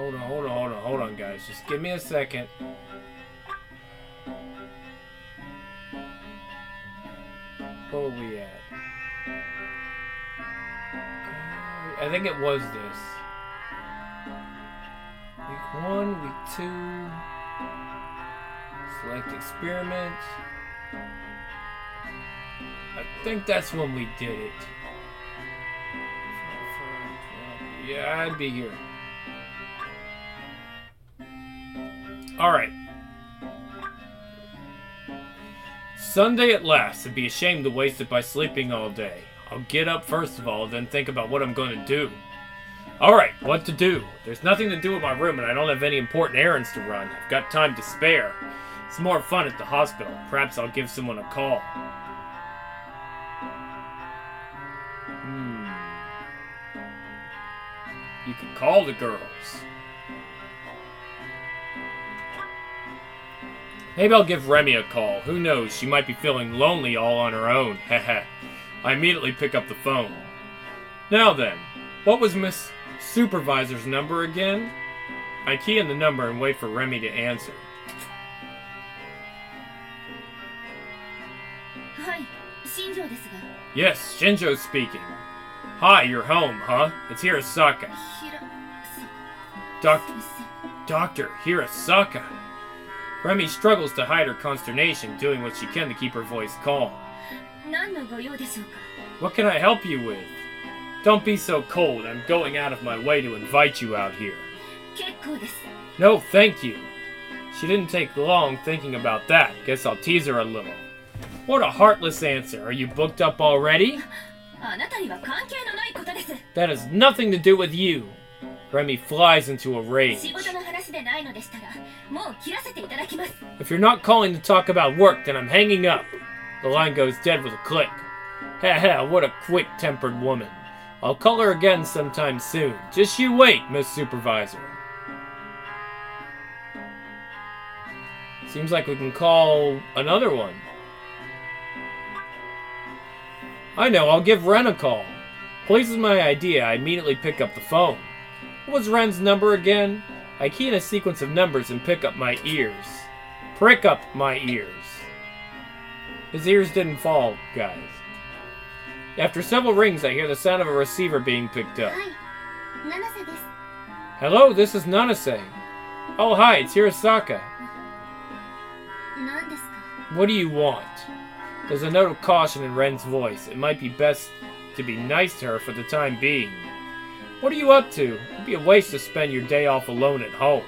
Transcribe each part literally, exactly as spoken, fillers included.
hold on, hold on, hold on, hold on, guys. Just give me a second. Where were we at? I think it was this. Week one, week two. Select experiment. I think that's when we did it. Yeah, I'd be here. Alright. Sunday at last. I'd be ashamed to waste it by sleeping all day. I'll get up first of all, then think about what I'm going to do. Alright, what to do? There's nothing to do in my room and I don't have any important errands to run. I've got time to spare. It's more fun at the hospital. Perhaps I'll give someone a call. Hmm. You can call the girls. Maybe I'll give Remy a call. Who knows? She might be feeling lonely all on her own. Heh. I immediately pick up the phone. Now then, what was Miss Supervisor's number again? I key in the number and wait for Remy to answer. Yes, Shinjo speaking. Hi, you're home, huh? It's Hirasaka. Doctor... Doctor Hirasaka. Remy struggles to hide her consternation, doing what she can to keep her voice calm. What can I help you with? Don't be so cold. I'm going out of my way to invite you out here. No, thank you. She didn't take long thinking about that. Guess I'll tease her a little. What a heartless answer. Are you booked up already? That has nothing to do with you. Remy flies into a rage. If you're not calling to talk about work, then I'm hanging up. The line goes dead with a click. Ha ha, what a quick-tempered woman. I'll call her again sometime soon. Just you wait, Miss Supervisor. Seems like we can call another one. I know, I'll give Ren a call. Police is my idea. I immediately pick up the phone. What was Ren's number again? I key in a sequence of numbers and pick up my ears. Prick up my ears. His ears didn't fall, guys. After several rings, I hear the sound of a receiver being picked up. Hello, this is Nanase. Oh, hi, it's Hirasaka. What do you want? There's a note of caution in Ren's voice. It might be best to be nice to her for the time being. What are you up to? It'd be a waste to spend your day off alone at home.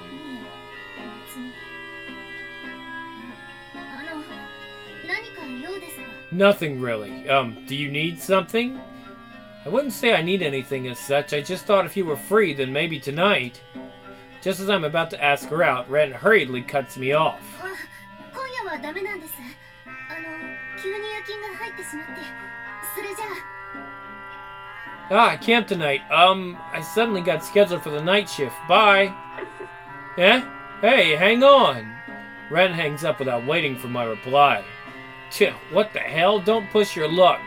Nothing really. Um, do you need something? I wouldn't say I need anything as such. I just thought if you were free, then maybe tonight. Just as I'm about to ask her out, Ren hurriedly cuts me off. Ah, I can't tonight. Um, I suddenly got scheduled for the night shift. Bye. Eh? Hey, hang on. Ren hangs up without waiting for my reply. Tch, what the hell? Don't push your luck.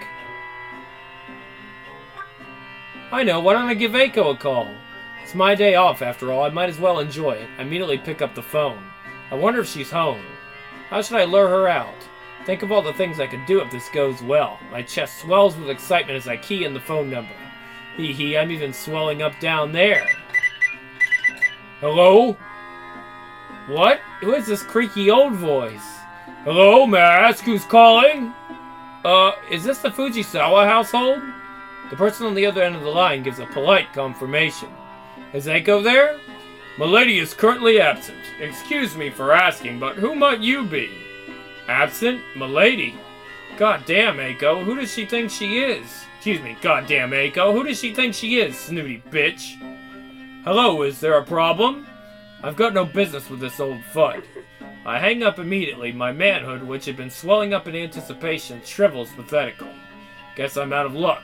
I know, why don't I give Eiko a call? It's my day off after all, I might as well enjoy it. I immediately pick up the phone. I wonder if she's home. How should I lure her out? Think of all the things I could do if this goes well. My chest swells with excitement as I key in the phone number. Hee hee, I'm even swelling up down there. Hello? What? Who is this creaky old voice? Hello, may I ask who's calling? Uh, is this the Fujisawa household? The person on the other end of the line gives a polite confirmation. Is Eiko there? Milady is currently absent. Excuse me for asking, but who might you be? Absent? Milady? Goddamn, Eiko, who does she think she is? Excuse me, goddamn, Eiko, who does she think she is, snooty bitch? Hello, is there a problem? I've got no business with this old fud. I hang up immediately. My manhood, which had been swelling up in anticipation, shrivels pathetically. Guess I'm out of luck.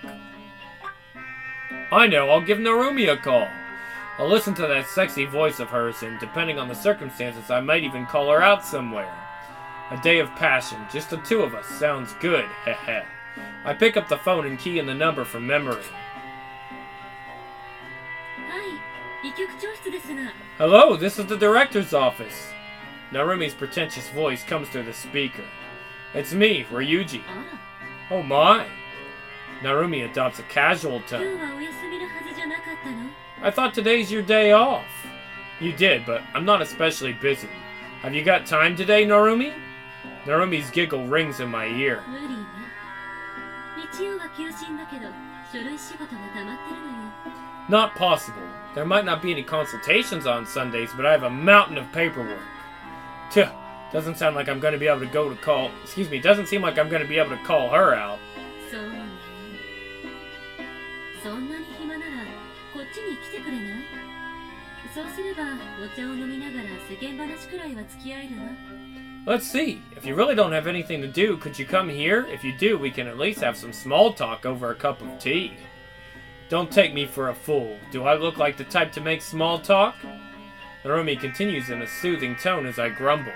I know, I'll give Narumi a call. I'll listen to that sexy voice of hers, and depending on the circumstances, I might even call her out somewhere. A day of passion, just the two of us, sounds good, heh. I pick up the phone and key in the number from memory. Hello, this is the director's office. Narumi's pretentious voice comes through the speaker. It's me, Ryuji. Oh my. Narumi adopts a casual tone. I thought today's your day off. You did, but I'm not especially busy. Have you got time today, Narumi? Narumi's giggle rings in my ear. Not possible. There might not be any consultations on Sundays, but I have a mountain of paperwork. Tuh, doesn't sound like I'm going to be able to go to call... Excuse me, doesn't seem like I'm going to be able to call her out. Let's see. If you really don't have anything to do, could you come here? If you do, we can at least have some small talk over a cup of tea. Don't take me for a fool. Do I look like the type to make small talk? Narumi continues in a soothing tone as I grumble.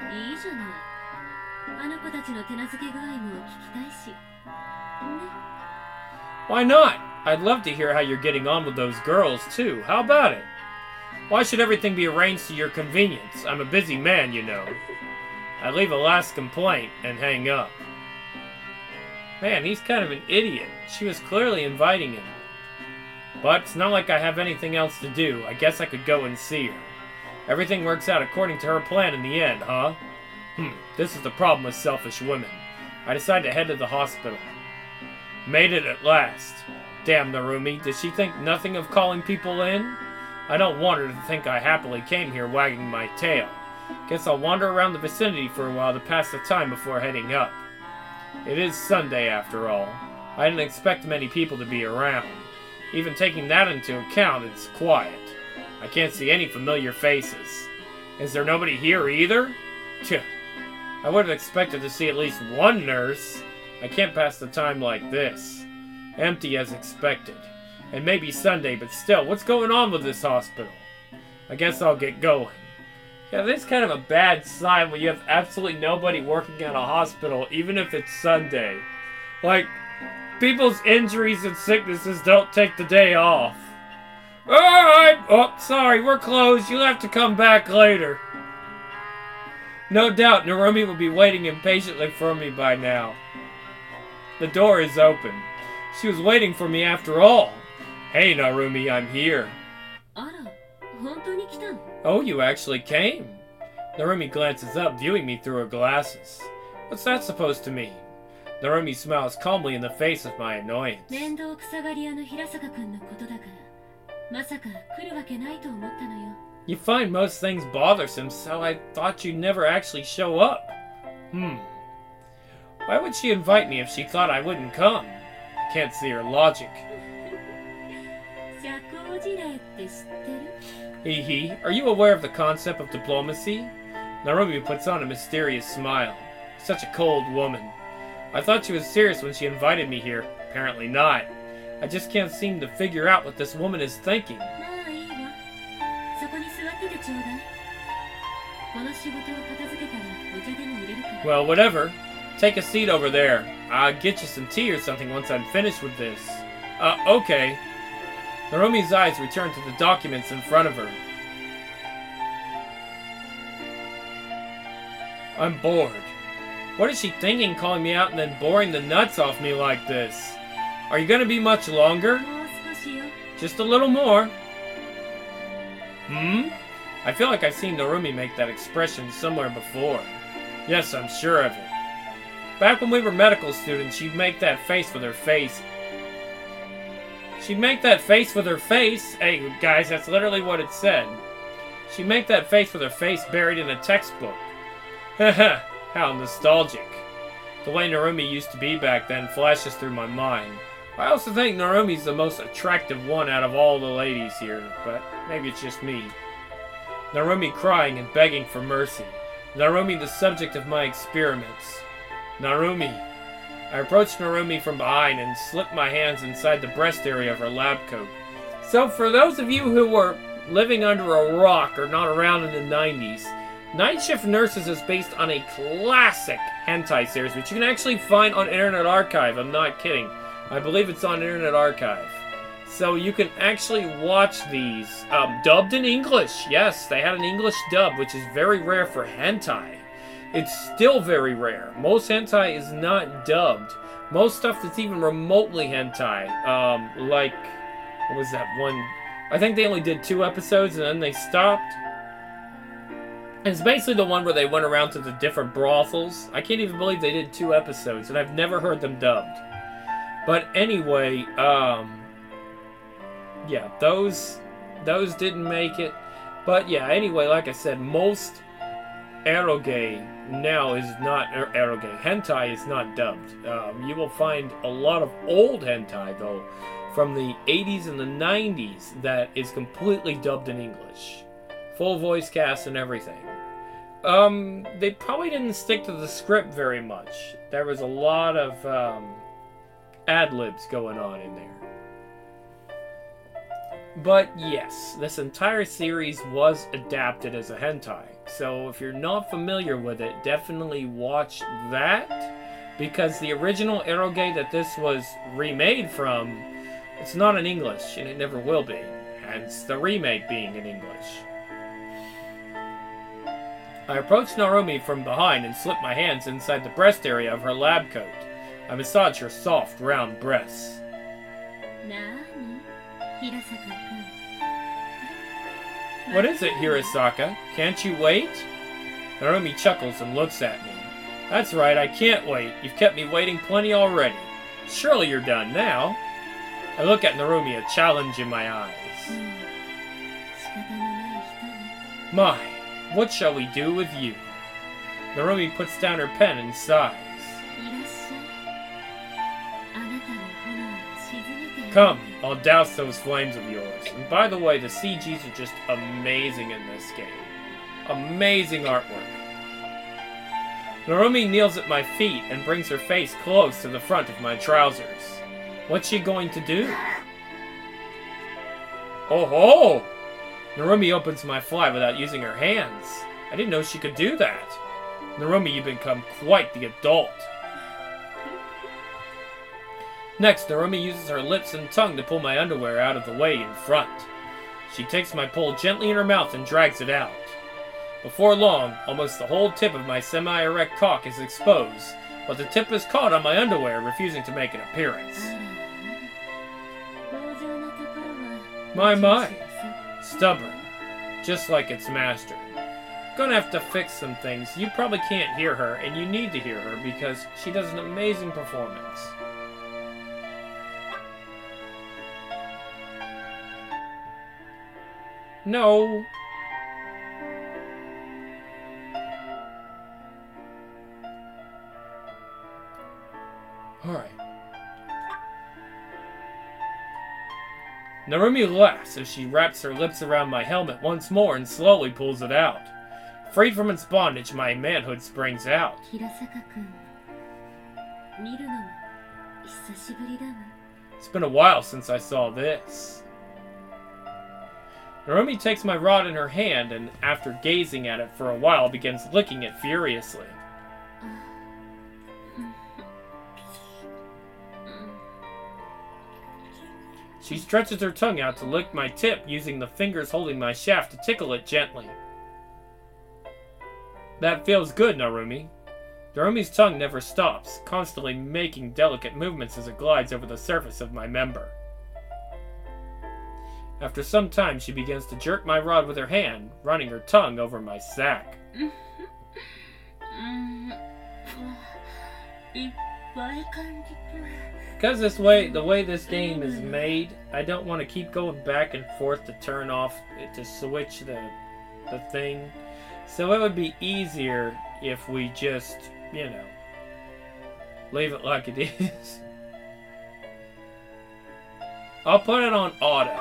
Why not? I'd love to hear how you're getting on with those girls, too. How about it? Why should everything be arranged to your convenience? I'm a busy man, you know. I leave a last complaint and hang up. Man, he's kind of an idiot. She was clearly inviting him. But it's not like I have anything else to do. I guess I could go and see her. Everything works out according to her plan in the end, huh? Hmm, this is the problem with selfish women. I decide to head to the hospital. Made it at last. Damn, Narumi, does she think nothing of calling people in? I don't want her to think I happily came here wagging my tail. Guess I'll wander around the vicinity for a while to pass the time before heading up. It is Sunday, after all. I didn't expect many people to be around. Even taking that into account, it's quiet. I can't see any familiar faces. Is there nobody here either? Tch, I would have expected to see at least one nurse. I can't pass the time like this. Empty as expected. It may be Sunday, but still, what's going on with this hospital? I guess I'll get going. Yeah, this is kind of a bad sign when you have absolutely nobody working at a hospital, even if it's Sunday. Like, people's injuries and sicknesses don't take the day off. Alright! Oh, sorry, we're closed. You'll have to come back later. No doubt Narumi will be waiting impatiently for me by now. The door is open. She was waiting for me after all. Hey, Narumi, I'm here. Oh, you actually came. Narumi glances up, viewing me through her glasses. What's that supposed to mean? Narumi smiles calmly in the face of my annoyance. You find most things bothersome, so I thought you'd never actually show up. Hmm. Why would she invite me if she thought I wouldn't come? Can't see her logic. Hee hee, are you aware of the concept of diplomacy? Narumi puts on a mysterious smile. Such a cold woman. I thought she was serious when she invited me here. Apparently not. I just can't seem to figure out what this woman is thinking. Well, whatever. Take a seat over there. I'll get you some tea or something once I'm finished with this. Uh, okay. Narumi's eyes return to the documents in front of her. I'm bored. What is she thinking calling me out and then boring the nuts off me like this? Are you going to be much longer? Just a little more. Hmm? I feel like I've seen Narumi make that expression somewhere before. Yes, I'm sure of it. Back when we were medical students, she'd make that face with her face. She'd make that face with her face. Hey, guys, that's literally what it said. She'd make that face with her face buried in a textbook. Haha, how nostalgic. The way Narumi used to be back then flashes through my mind. I also think Narumi's the most attractive one out of all the ladies here, but maybe it's just me. Narumi crying and begging for mercy. Narumi the subject of my experiments. Narumi. I approached Narumi from behind and slipped my hands inside the breast area of her lab coat. So for those of you who were living under a rock or not around in the nineties, Night Shift Nurses is based on a classic hentai series, which you can actually find on Internet Archive. I'm not kidding. I believe it's on Internet Archive. So you can actually watch these um, dubbed in English. Yes, they had an English dub, which is very rare for hentai. It's still very rare. Most hentai is not dubbed. Most stuff that's even remotely hentai, um, like, what was that one? I think they only did two episodes and then they stopped. It's basically the one where they went around to the different brothels. I can't even believe they did two episodes, and I've never heard them dubbed. But anyway, um, yeah, those those didn't make it. But yeah, anyway, like I said, most eroge now is not er, eroge. Hentai is not dubbed. Um, you will find a lot of old hentai though, from the eighties and the nineties, that is completely dubbed in English, full voice cast and everything. Um, they probably didn't stick to the script very much. There was a lot of um, ad-libs going on in there. But yes, this entire series was adapted as a hentai. So if you're not familiar with it, definitely watch that. Because the original eroge that this was remade from, it's not in English, and it never will be. Hence the remake being in English. I approached Narumi from behind and slipped my hands inside the breast area of her lab coat. I massaged her soft, round breasts. What is it, Hirasaka? Can't you wait? Narumi chuckles and looks at me. That's right, I can't wait. You've kept me waiting plenty already. Surely you're done now. I look at Narumi, a challenge in my eyes. My, what shall we do with you? Narumi puts down her pen and sighs. Come, I'll douse those flames of yours. And by the way, the C Gs are just amazing in this game. Amazing artwork. Narumi kneels at my feet and brings her face close to the front of my trousers. What's she going to do? Oh ho! Narumi opens my fly without using her hands. I didn't know she could do that. Narumi, you've become quite the adult. Next, Narumi uses her lips and tongue to pull my underwear out of the way in front. She takes my pole gently in her mouth and drags it out. Before long, almost the whole tip of my semi-erect cock is exposed, but the tip is caught on my underwear, refusing to make an appearance. My, my. Stubborn. Just like its master. Gonna have to fix some things. You probably can't hear her, and you need to hear her because she does an amazing performance. No. Alright. Narumi laughs as she wraps her lips around my helmet once more and slowly pulls it out. Freed from its bondage, my manhood springs out. It's been a while since I saw this. Narumi takes my rod in her hand and, after gazing at it for a while, begins licking it furiously. She stretches her tongue out to lick my tip, using the fingers holding my shaft to tickle it gently. That feels good, Narumi. Narumi's tongue never stops, constantly making delicate movements as it glides over the surface of my member. After some time, she begins to jerk my rod with her hand, running her tongue over my sack. Because this way, the way this game is made, I don't want to keep going back and forth to turn off, to switch the, the thing. So it would be easier if we just, you know, leave it like it is. I'll put it on auto.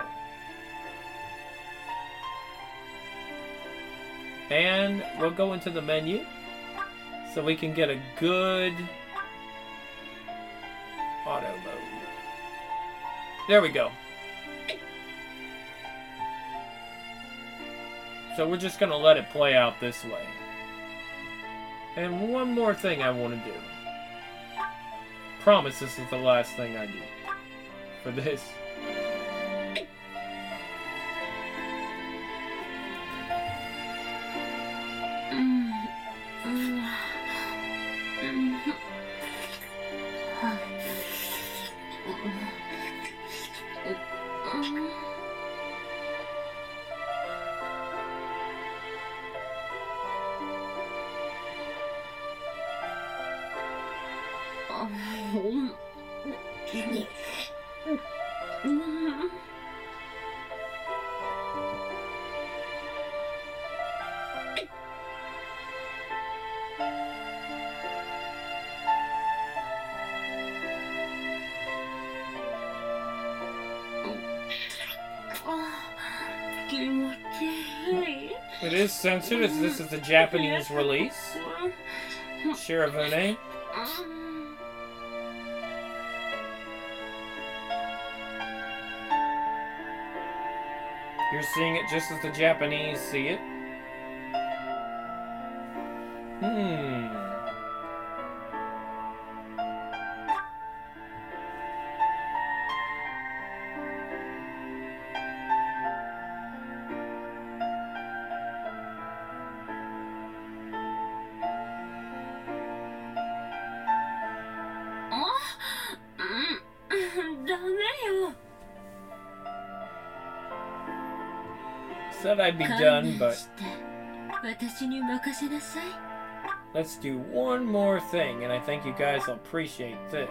And we'll go into the menu so we can get a good auto mode. There we go. So we're just going to let it play out this way. And one more thing I want to do. Promise this is the last thing I do for this. It is censored as this is the Japanese release. Shirafune. You're seeing it just as the Japanese see it. Hmm. Said I'd be done, but let's do one more thing, and I think you guys will appreciate this.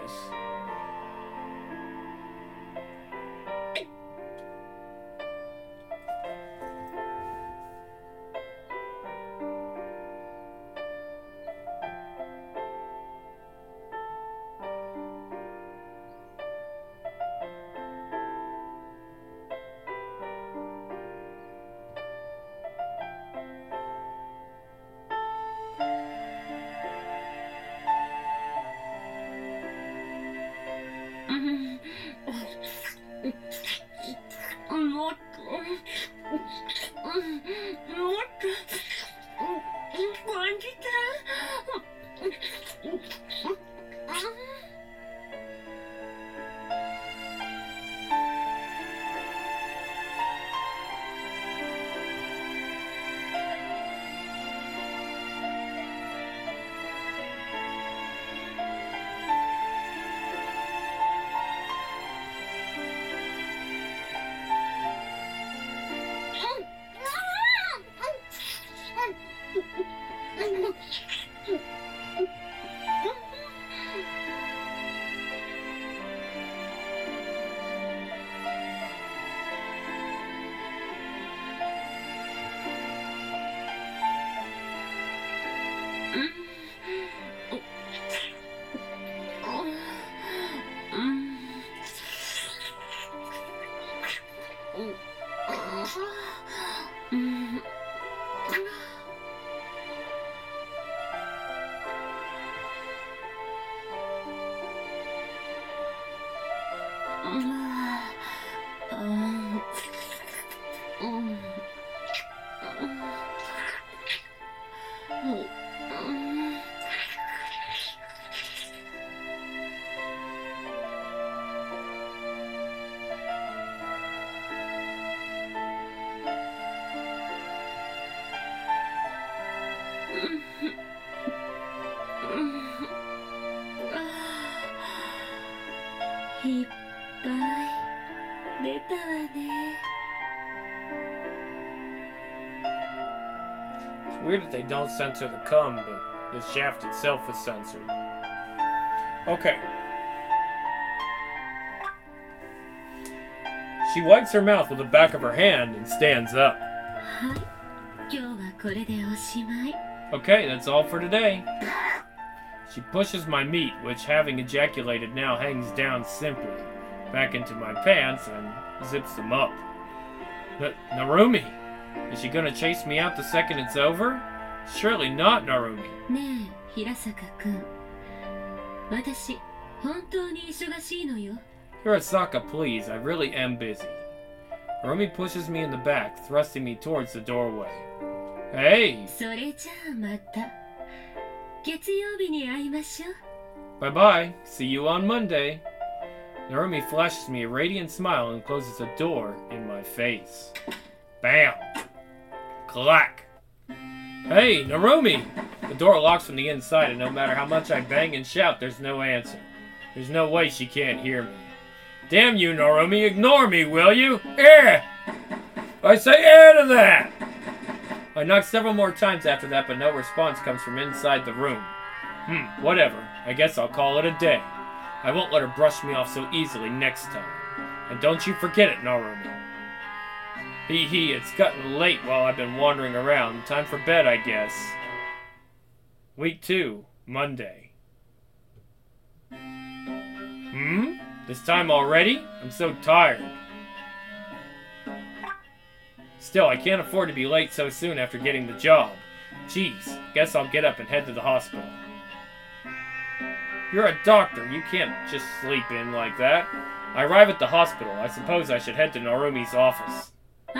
It's weird that they don't censor the cum, but the shaft itself is censored. Okay. She wipes her mouth with the back of her hand and stands up. Okay, that's all for today. She pushes my meat, which, having ejaculated, now hangs down simply, back into my pants and zips them up. N- Narumi, is she gonna chase me out the second it's over? Surely not, Narumi. Hirasaka, please, I really am busy. Narumi pushes me in the back, thrusting me towards the doorway. Hey! Bye-bye. See you on Monday. Narumi flashes me a radiant smile and closes the door in my face. Bam! Clack! Hey, Narumi! The door locks from the inside, and no matter how much I bang and shout, there's no answer. There's no way she can't hear me. Damn you, Narumi, ignore me, will you? Eh! I say eh to that! I knock several more times after that, but no response comes from inside the room. Hmm, whatever. I guess I'll call it a day. I won't let her brush me off so easily next time. And don't you forget it, Narumi. Hee hee, it's gotten late while I've been wandering around. Time for bed, I guess. Week two, Monday. Hmm? This time already? I'm so tired. Still, I can't afford to be late so soon after getting the job. Jeez, guess I'll get up and head to the hospital. You're a doctor, you can't just sleep in like that. I arrive at the hospital. I suppose I should head to Narumi's office.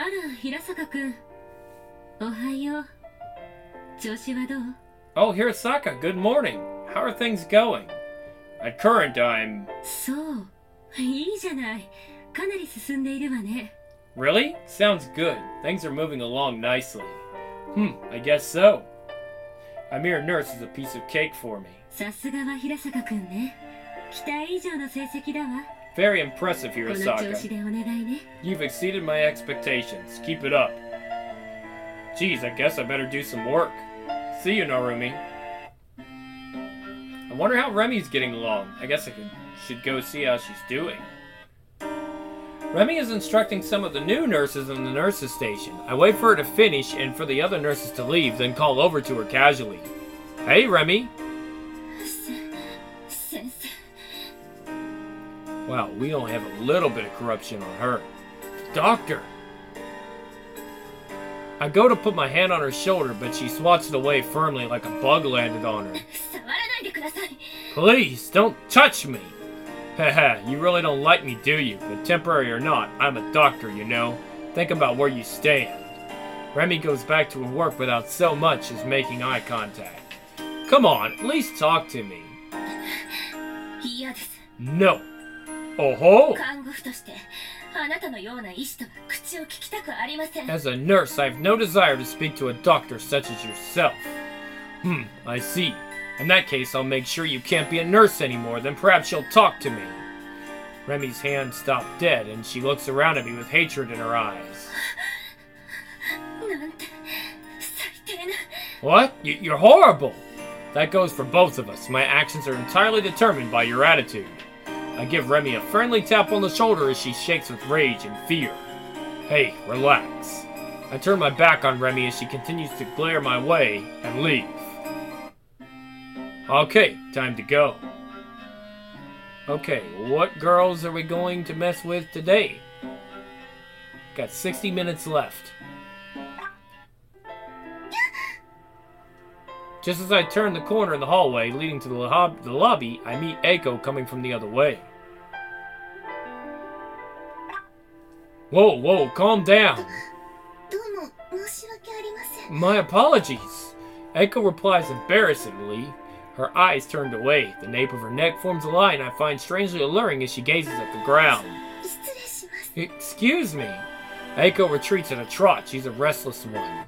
Oh, Hirasaka, good morning. How are things going? At current, I'm... Really? Sounds good. Things are moving along nicely. Hmm, I guess so. A mere nurse is a piece of cake for me. Very impressive, Hirasaka. You've exceeded my expectations. Keep it up. Geez, I guess I better do some work. See you, Narumi. I wonder how Remi's getting along. I guess I could, should go see how she's doing. Remi is instructing some of the new nurses in the nurses' station. I wait for her to finish and for the other nurses to leave, then call over to her casually. Hey, Remi. Wow, we don't have a little bit of corruption on her. Doctor! I go to put my hand on her shoulder, but she swats it away firmly like a bug landed on her. Please, don't touch me! Haha, you really don't like me, do you? But temporary or not, I'm a doctor, you know. Think about where you stand. Remi goes back to her work without so much as making eye contact. Come on, at least talk to me. No. Oh ho! As a nurse, I have no desire to speak to a doctor such as yourself. Hmm, I see. In that case, I'll make sure you can't be a nurse anymore, then perhaps you'll talk to me. Remi's hand stopped dead, and she looks around at me with hatred in her eyes. What? Y- you're horrible! That goes for both of us. My actions are entirely determined by your attitude. I give Remi a friendly tap on the shoulder as she shakes with rage and fear. Hey, relax. I turn my back on Remi as she continues to glare my way and leave. Okay, time to go. Okay, what girls are we going to mess with today? Got sixty minutes left. Just as I turn the corner in the hallway leading to the, lob- the lobby, I meet Eiko coming from the other way. Whoa, whoa, calm down. My apologies. Eiko replies embarrassedly, her eyes turned away. The nape of her neck forms a line I find strangely alluring as she gazes at the ground. Excuse me. Eiko retreats at a trot. She's a restless one.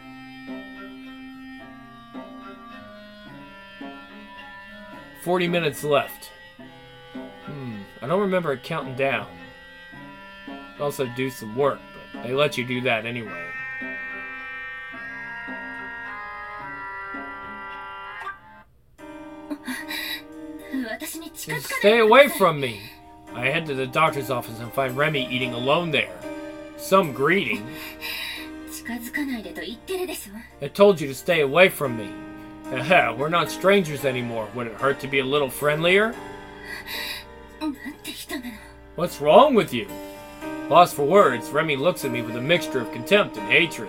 Forty minutes left. Hmm, I don't remember it counting down. Also do some work, but they let you do that anyway. Just stay away from me! I head to the doctor's office and find Remi eating alone there. Some greeting. I told you to stay away from me. Haha, we're not strangers anymore. Would it hurt to be a little friendlier? What's wrong with you? Lost for words, Remi looks at me with a mixture of contempt and hatred.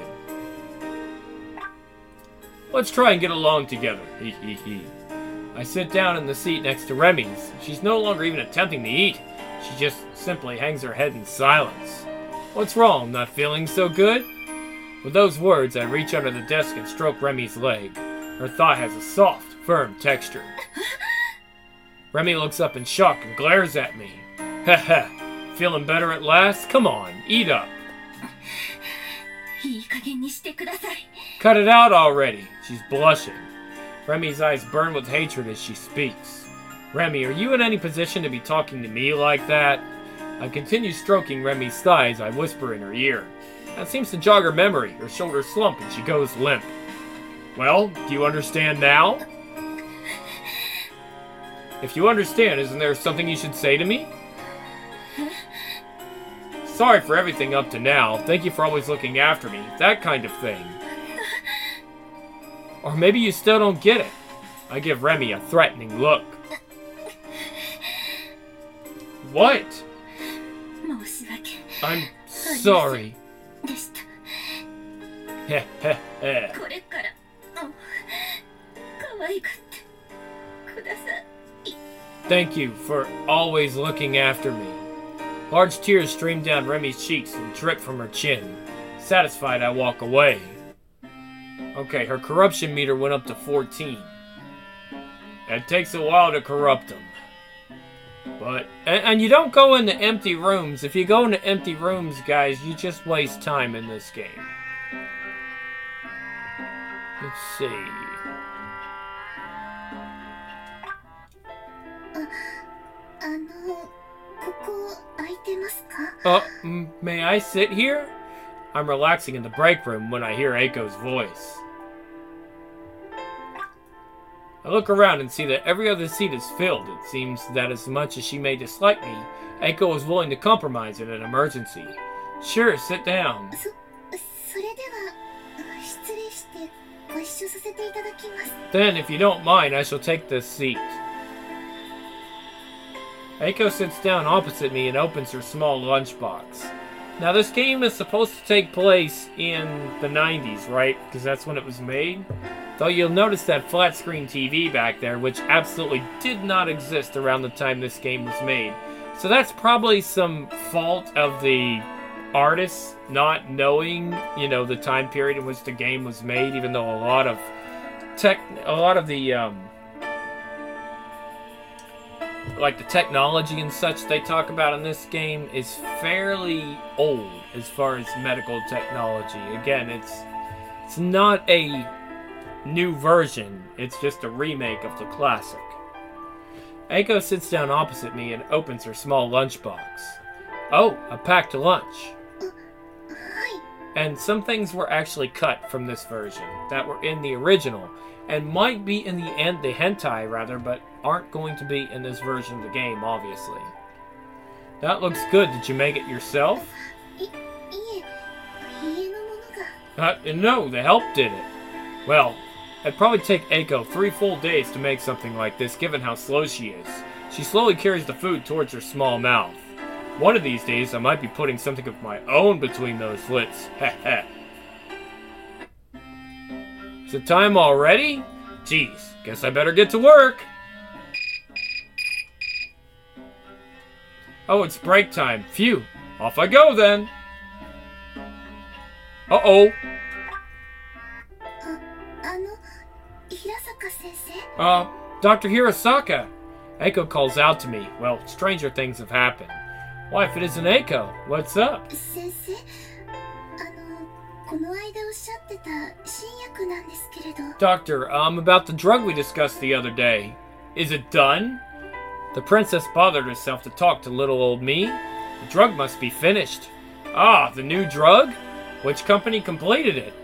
Let's try and get along together. Hee hee hee. I sit down in the seat next to Remi's. She's no longer even attempting to eat. She just simply hangs her head in silence. What's wrong? Not feeling so good? With those words, I reach under the desk and stroke Remi's leg. Her thigh has a soft, firm texture. Remi looks up in shock and glares at me. Heh feeling better at last? Come on, eat up. Cut it out already. She's blushing. Remi's eyes burn with hatred as she speaks. Remi, are you in any position to be talking to me like that? I continue stroking Remi's thighs. I whisper in her ear. That seems to jog her memory. Her shoulders slump and she goes limp. Well, do you understand now? If you understand, isn't there something you should say to me? Sorry for everything up to now. Thank you for always looking after me. That kind of thing. Or maybe you still don't get it. I give Remy a threatening look. What? I'm sorry. Heh heh heh. Thank you for always looking after me. Large tears stream down Remy's cheeks and drip from her chin. Satisfied, I walk away. Okay, her corruption meter went up to fourteen. It takes a while to corrupt them. But, and, and you don't go into empty rooms. If you go into empty rooms, guys, you just waste time in this game. Let's see. Uh, m may I sit here? I'm relaxing in the break room when I hear Eiko's voice. I look around and see that every other seat is filled. It seems that as much as she may dislike me, Eiko is willing to compromise in an emergency. Sure, sit down. Then, if you don't mind, I shall take this seat. Eiko sits down opposite me and opens her small lunchbox. Now, this game is supposed to take place in the nineties, right? Because that's when it was made. Though you'll notice that flat screen T V back there, which absolutely did not exist around the time this game was made. So that's probably some fault of the artists not knowing, you know, the time period in which the game was made, even though a lot of tech, a lot of the, um, like the technology and such they talk about in this game is fairly old as far as medical technology. Again, it's it's not a new version, it's just a remake of the classic. Eiko sits down opposite me and opens her small lunchbox. Oh, a packed lunch. And some things were actually cut from this version that were in the original and might be in the end the hentai rather, but aren't going to be in this version of the game, obviously. That looks good. Did you make it yourself? Uh, no, the help did it. Well, it'd probably take Eiko three full days to make something like this, given how slow she is. She slowly carries the food towards her small mouth. One of these days, I might be putting something of my own between those lips. Heh heh. Is it time already? Jeez, guess I better get to work. Oh, it's break time. Phew. Off I go then. Uh-oh. Uh, Doctor Hirasaka. Eiko calls out to me. Well, stranger things have happened. Why, if it isn't Eiko, what's up? Doctor, um, about the drug we discussed the other day. Is it done? The princess bothered herself to talk to little old me. The drug must be finished. Ah, the new drug? Which company completed it?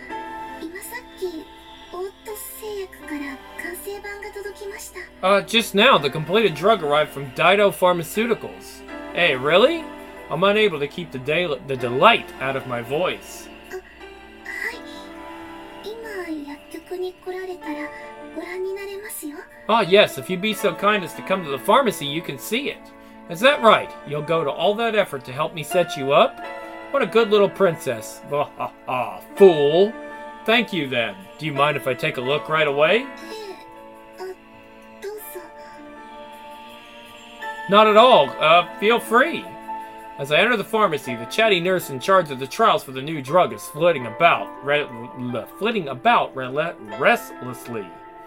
Uh, just now, the completed drug arrived from Dido Pharmaceuticals. Hey, really? I'm unable to keep the, day the delight out of my voice. Ah, yes, if you'd be so kind as to come to the pharmacy, you can see it. Is that right? You'll go to all that effort to help me set you up? What a good little princess. Ah, ah, ah, fool. Thank you, then. Do you mind if I take a look right away? Not at all. Uh, feel free. As I enter the pharmacy, the chatty nurse in charge of the trials for the new drug is flitting about, re flitting about re restlessly.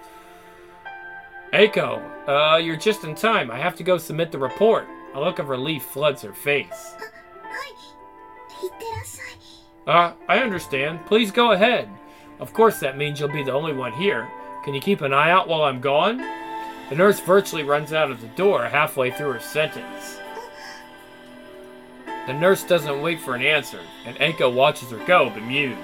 Eiko, uh, you're just in time. I have to go submit the report. A look of relief floods her face. Uh, I understand. Please go ahead. Of course that means you'll be the only one here. Can you keep an eye out while I'm gone? The nurse virtually runs out of the door halfway through her sentence. The nurse doesn't wait for an answer, and Eiko watches her go, bemused.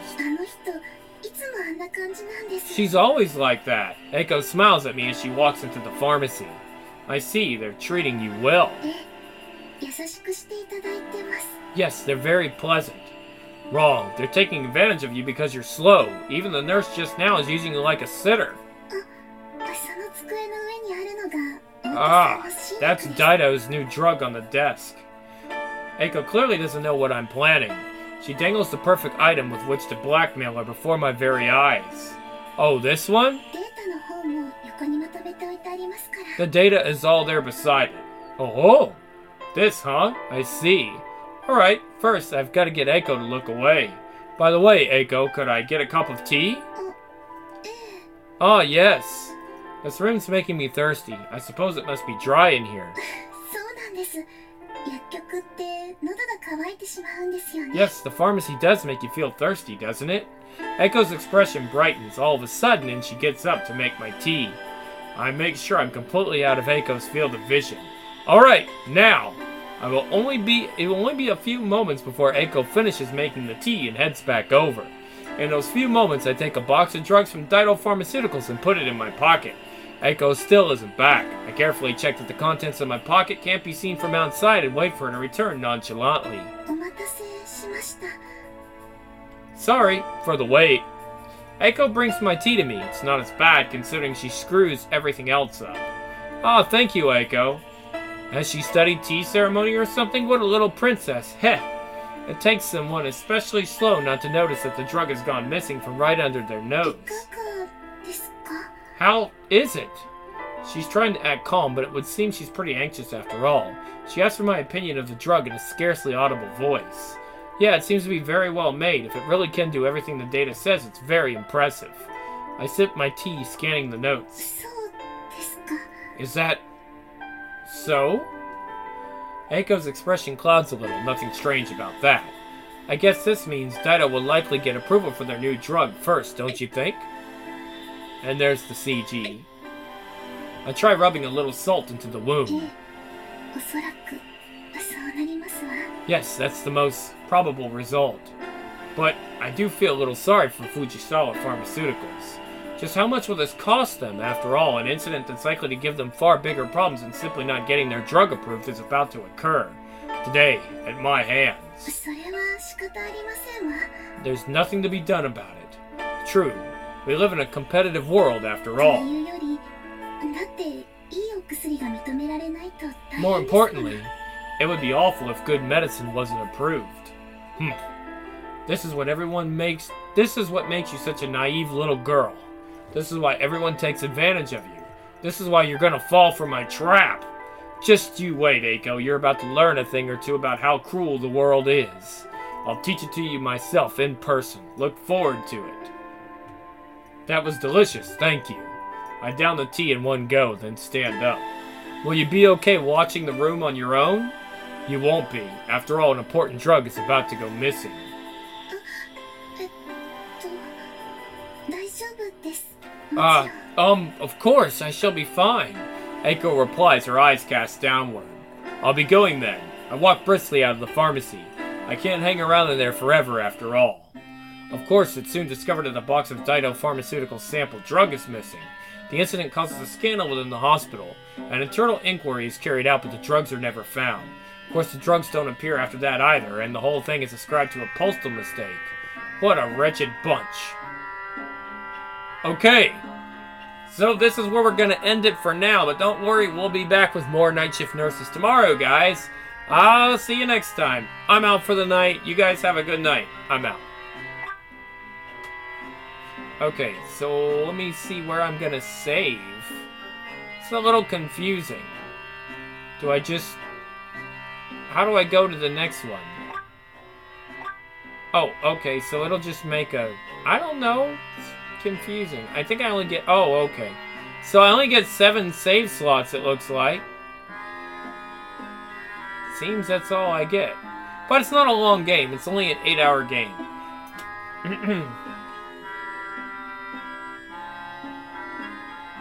She's always like that. Eiko smiles at me as she walks into the pharmacy. I see, they're treating you well. Yes, they're very pleasant. Wrong. They're taking advantage of you because you're slow. Even the nurse just now is using you like a sitter. その机の上にあるのが Ah, that's Dido's new drug on the desk. Eiko clearly doesn't know what I'm planning. She dangles the perfect item with which to blackmail her before my very eyes. Oh, this one? データの方も横にまとめておいてありますから The data is all there beside it. Oh, oh. This, huh? I see. Alright, first I've got to get Eiko to look away. By the way, Eiko, could I get a cup of tea? あええ Ah, yes. This room's making me thirsty. I suppose it must be dry in here. そうなんです薬局って喉が渇いてしまうんですよね Yes, the pharmacy does make you feel thirsty, doesn't it? Eiko's expression brightens all of a sudden and she gets up to make my tea. I make sure I'm completely out of Eiko's field of vision. Alright, now! I will only be it will only be a few moments before Eiko finishes making the tea and heads back over. In those few moments I take a box of drugs from Dido Pharmaceuticals and put it in my pocket. Eiko still isn't back. I carefully check that the contents of my pocket can't be seen from outside and wait for her to return nonchalantly. お待たせしました Sorry for the wait. Eiko brings my tea to me. It's not as bad considering she screws everything else up. Ah, thank you, Eiko. Has she studied tea ceremony or something? What a little princess. Heh. It takes someone especially slow not to notice that the drug has gone missing from right under their い nose. かがですか How is it? She's trying to act calm, but it would seem she's pretty anxious after all. She asks for my opinion of the drug in a scarcely audible voice. Yeah, it seems to be very well made. If it really can do everything the data says, it's very impressive. I sip my tea, scanning the notes. そうですか Is that... so? Eiko's expression clouds a little, nothing strange about that. I guess this means Dido will likely get approval for their new drug first, don't you think? And there's the C G. I try rubbing a little salt into the え wound. えおそらくそうなりますわ Yes, that's the most probable result. But I do feel a little sorry for Fujisawa Pharmaceuticals. Just how much will this cost them? After all, an incident that's likely to give them far bigger problems than simply not getting their drug approved is about to occur. Today, at my hands. それは仕方ありませんわ There's nothing to be done about it. True, we live in a competitive world after と all. いうよりだっていいお薬が認められないと大 More 変ですから importantly, it would be awful if good medicine wasn't approved. Hmm. This is what everyone makes. This is what makes you such a naive little girl. This is why everyone takes advantage of you. This is why you're gonna fall for my trap. Just you wait, Eiko. You're about to learn a thing or two about how cruel the world is. I'll teach it to you myself in person. Look forward to it. That was delicious, thank you. I down the tea in one go, then stand up. Will you be okay watching the room on your own? You won't be. After all, an important drug is about to go missing. えっと大丈夫です Ah, uh, um, of course, I shall be fine. Eiko replies, her eyes cast downward. I'll be going then. I walk briskly out of the pharmacy. I can't hang around in there forever after all. Of course, it's soon discovered that a box of Dido Pharmaceutical sample drug is missing. The incident causes a scandal within the hospital. An internal inquiry is carried out, but the drugs are never found. Of course, the drugs don't appear after that either, and the whole thing is ascribed to a postal mistake. What a wretched bunch. Okay. So this is where we're going to end it for now, but don't worry, we'll be back with more Night Shift Nurses tomorrow, guys. I'll see you next time. I'm out for the night. You guys have a good night. I'm out. Okay, so let me see where I'm going to save. It's a little confusing. Do I just... How do I go to the next one? Oh, okay, so it'll just make a... I don't know. It's confusing. I think I only get... Oh, okay. So I only get seven save slots, it looks like. Seems that's all I get. But it's not a long game. It's only an eight hour game.